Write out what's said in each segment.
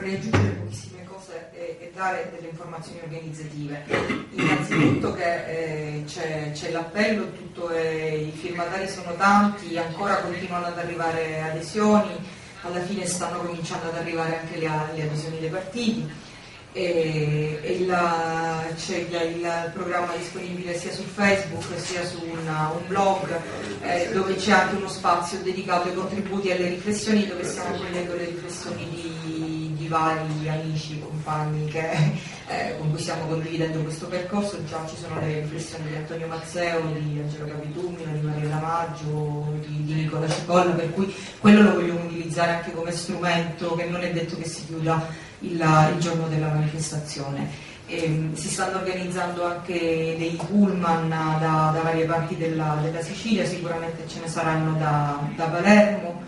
vorrei aggiungere pochissime cose e dare delle informazioni organizzative. Innanzitutto che c'è l'appello, i firmatari sono tanti, ancora continuano ad arrivare adesioni, alla fine stanno cominciando ad arrivare anche le adesioni dei partiti. C'è il programma disponibile sia su Facebook sia su un blog dove c'è anche uno spazio dedicato ai contributi e alle riflessioni, dove stiamo accogliendo le riflessioni di vari amici, compagni con cui stiamo condividendo questo percorso. Già ci sono le riflessioni di Antonio Mazzeo, di Angelo Capitumino, di Maria Lamaggio, di Nicola Cipolla, per cui quello lo vogliamo utilizzare anche come strumento, che non è detto che si chiuda il giorno della manifestazione. Si stanno organizzando anche dei pullman da varie parti della Sicilia, sicuramente ce ne saranno da Palermo,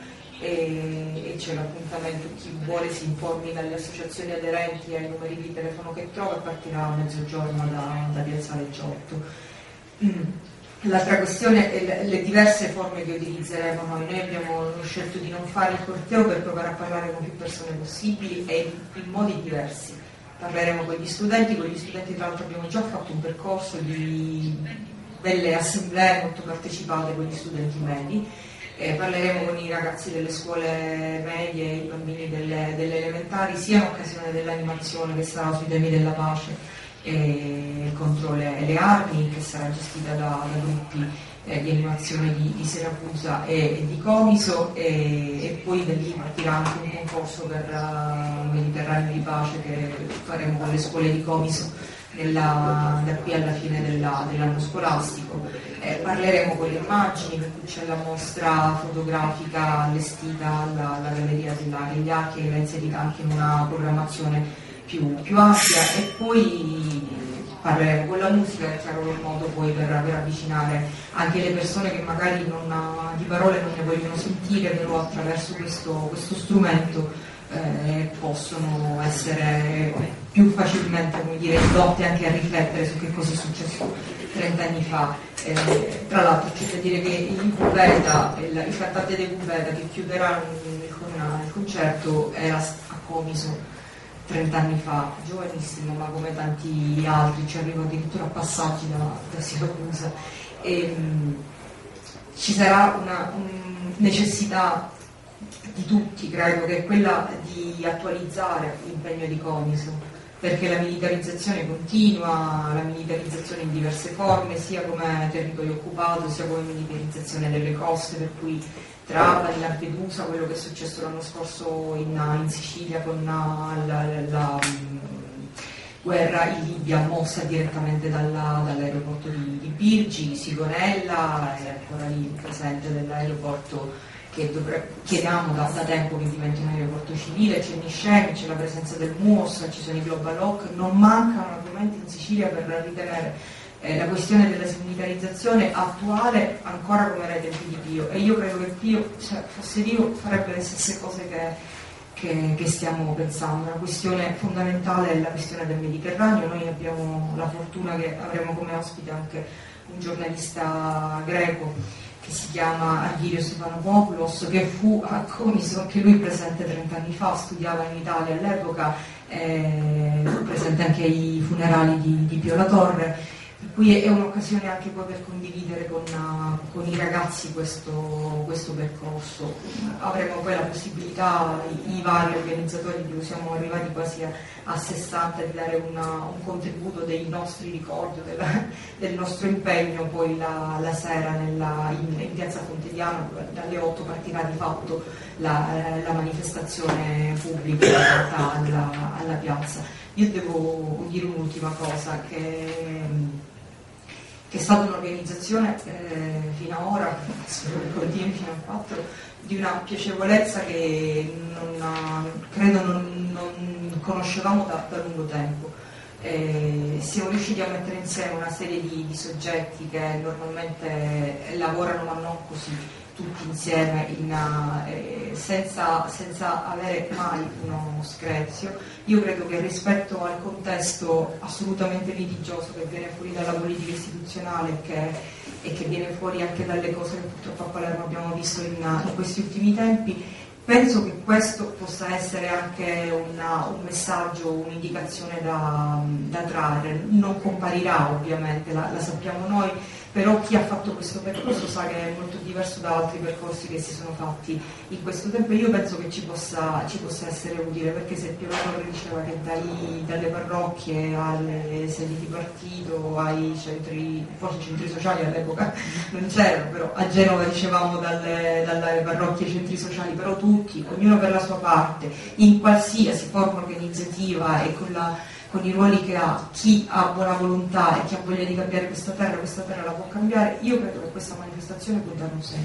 e c'è l'appuntamento, chi vuole si informi dalle associazioni aderenti ai numeri di telefono che trova, e partirà a mezzogiorno da Piazzale Giotto. L'altra questione è le diverse forme che utilizzeremo noi abbiamo scelto di non fare il corteo per provare a parlare con più persone possibili e in modi diversi. Parleremo con gli studenti tra l'altro abbiamo già fatto un percorso di delle assemblee molto partecipate con gli studenti medi. Parleremo con i ragazzi delle scuole medie, i bambini delle elementari, sia in occasione dell'animazione che sarà sui temi della pace contro le armi, che sarà gestita da gruppi di animazione di Siracusa e di Comiso, e poi da lì partirà anche un concorso per il Mediterraneo di pace che faremo con le scuole di Comiso da qui alla fine dell'anno scolastico. Parleremo con le immagini, per cui c'è la mostra fotografica allestita alla Galleria della Regliacchi, che l'ha inserita anche in una programmazione più ampia, e poi parleremo con la musica, che sarà un modo poi per avvicinare anche le persone che magari di parole non ne vogliono sentire, però attraverso questo strumento possono essere più facilmente, come dire, indotte anche a riflettere su che cosa è successo 30 anni fa. Tra l'altro c'è da dire che il cantante dei Cubeta che chiuderà il concerto era a Comiso 30 anni fa, giovanissimo, ma come tanti altri, ci arrivo addirittura a passaggi da Siracusa. Ci sarà una necessità di tutti, credo, che è quella di attualizzare l'impegno di Comiso, perché la militarizzazione continua, la militarizzazione in diverse forme, sia come territorio occupato, sia come militarizzazione delle coste, per cui Trapani, Lampedusa, quello che è successo l'anno scorso in Sicilia con la guerra in Libia mossa direttamente dall'aeroporto di Birgi, Sigonella è ancora lì presente dell'aeroporto che chiediamo da tempo che diventi un aeroporto civile. C'è Niscemi, c'è la presenza del MUOS, ci sono i Global Hawk, non mancano argomenti in Sicilia per ritenere la questione della smilitarizzazione attuale ancora come era ai tempi di Pio, e io credo che Pio, fosse Dio, farebbe le stesse cose che stiamo pensando. Una questione fondamentale è la questione del Mediterraneo. Noi abbiamo la fortuna che avremo come ospite anche un giornalista greco che si chiama Arghirio Stefanopoulos, che fu a Comiso, anche lui presente 30 anni fa, studiava in Italia all'epoca, fu presente anche ai funerali di Pio La Torre. Per cui è un'occasione anche poi per condividere con i ragazzi questo percorso. Avremo poi la possibilità, i vari organizzatori, di cui siamo arrivati quasi a 60, di dare un contributo dei nostri ricordi, del nostro impegno poi la sera in Piazza Fontediano, dove dalle 8 partirà di fatto la manifestazione pubblica alla piazza. Io devo dire un'ultima cosa, che è stata un'organizzazione fino ad ora, spero che continui fino a 4, di una piacevolezza che credo non conoscevamo da lungo tempo. Siamo riusciti a mettere insieme una serie di soggetti che normalmente lavorano, ma non così tutti insieme, senza avere mai uno screzio. Io credo che rispetto al contesto assolutamente litigioso che viene fuori dalla politica istituzionale e che viene fuori anche dalle cose che purtroppo a Palermo abbiamo visto in questi ultimi tempi, Penso che questo possa essere anche un messaggio, un'indicazione da trarre. Non comparirà ovviamente, la sappiamo noi, però chi ha fatto questo percorso sa che è molto diverso da altri percorsi che si sono fatti in questo tempo. Io penso che ci possa essere utile, perché se Piero Torre diceva che dalle parrocchie alle sedi di partito, ai centri, forse centri sociali all'epoca non c'erano, però a Genova dicevamo dalle parrocchie ai centri sociali, però tutti, ognuno per la sua parte, in qualsiasi forma organizzativa e con i ruoli che ha, chi ha buona volontà e chi ha voglia di cambiare questa terra la può cambiare. Io credo che questa manifestazione può dare un segno.